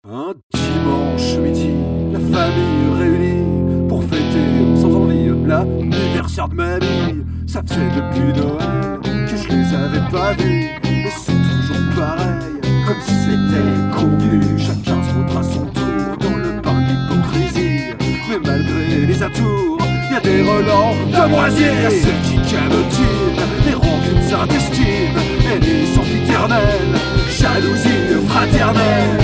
Un dimanche midi, la famille réunie pour fêter sans envie l'anniversaire de mamie. Ça faisait depuis Noël que je les avais pas vus, et c'est toujours pareil, comme si c'était convenu. Chacun se montre à son tour dans le bain d'hypocrisie. Mais malgré les atours, y'a des relents de moisier. Y'a celles qui canotinent, les rancunes intestines, et les sempiternelles jalousies fraternelles.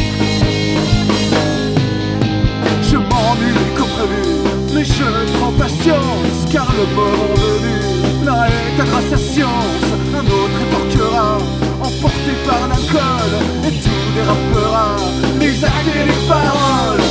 Je m'ennuie comme prévu, mais je prends patience, car le moment venu, l'un est à grâce à science, un autre étorquera, emporté par l'alcool, et tout dérapera, les actes et les paroles.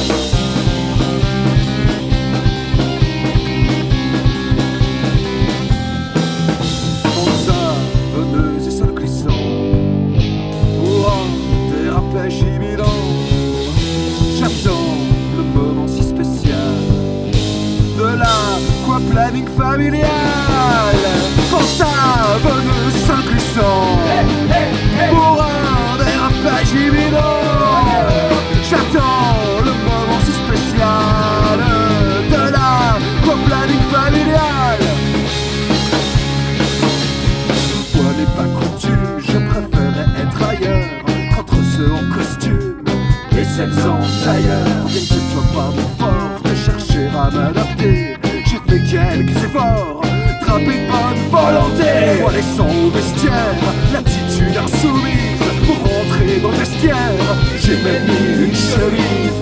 Savonneuse et sol glissant, pour un dérapage imminent, j'attends le moment si spécial de l'aquaplaning familial. En savonneuse et sol glissant, pour un dérapage imminent, j'attends le moment si spécial de l'aquaplaning familial. N'est pas coutume, je préférais être ailleurs, qu'entre ceux en costume et celles en tailleur. Bien que ce ne soit pas mon fort de chercher à m'adapter, j'ai fait quelques efforts, drapé de bonne volonté. Moi laissant au vestiaire l'attitude insoumise, pour rentrer dans le vestiaire, j'ai même mis une chemise.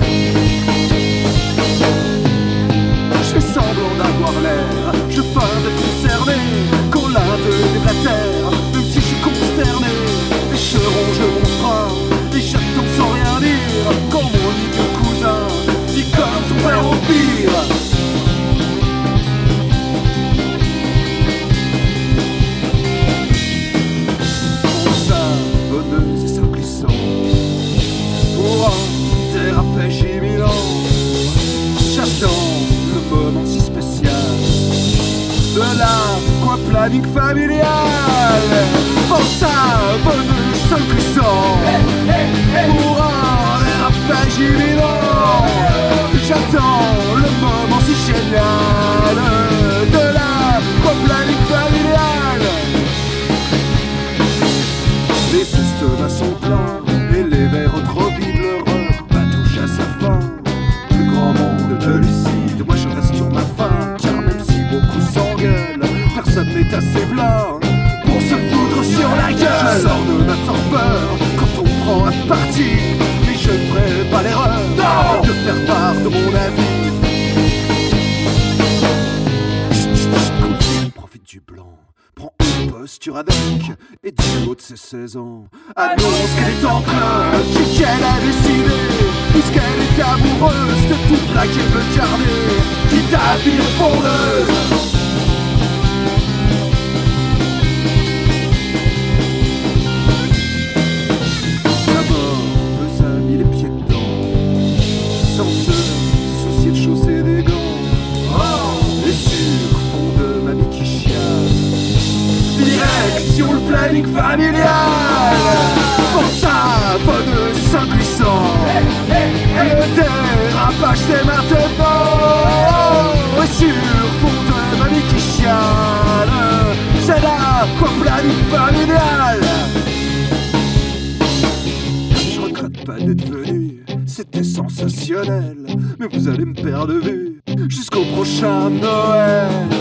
Je fais semblant d'avoir l'air, je feins d'être concerné, quand l'un d'eux déblatère, même si je suis consterné. Et je ronge mon frein, et j'attends sans rien dire, quand mon idiot cousin dit comme son père au pire. Mon savonneuse et sol glissant, pour un dérapage imminent, j'attends le moment si spécial de l'aquaplaning familial. En savonneuse sol glissant, pour un dérapage imminent, j'attends le moment si génial de l'aquaplaning familial. Les estomacs sont pleins et les verres trop vides, le repas touche à sa fin. Plus grand monde de lucide, moi je reste sur ma faim, car même si beaucoup s'engueulent, personne n'est assez blanc pour se foutre sur la gueule. Je sors de ma torpeur quand on prend un parti, mais je ne ferai pas l'erreur de faire part de mon avis. Chut, profite du blanc, prends une posture avec, et du haut de ses 16 ans, annonce qu'elle est en club, qu'elle a décidé, puisqu'elle est amoureuse de toute la qu'elle veut garder, quitte à vivre fondeuse. D'abord, deux amis les pieds dedans, sans se soucier de chausser des gants. Et sur fond de mamie qui chiale, direction le planning familial. Pour savonneuse et sol glissant, le dérapage c'est maintenant. Et sur fond de mamie qui chiale, c'est l'aquaplaning familial. Je regrette pas d'être venu, c'était sensationnel, mais vous allez me perdre de vue jusqu'au prochain Noël.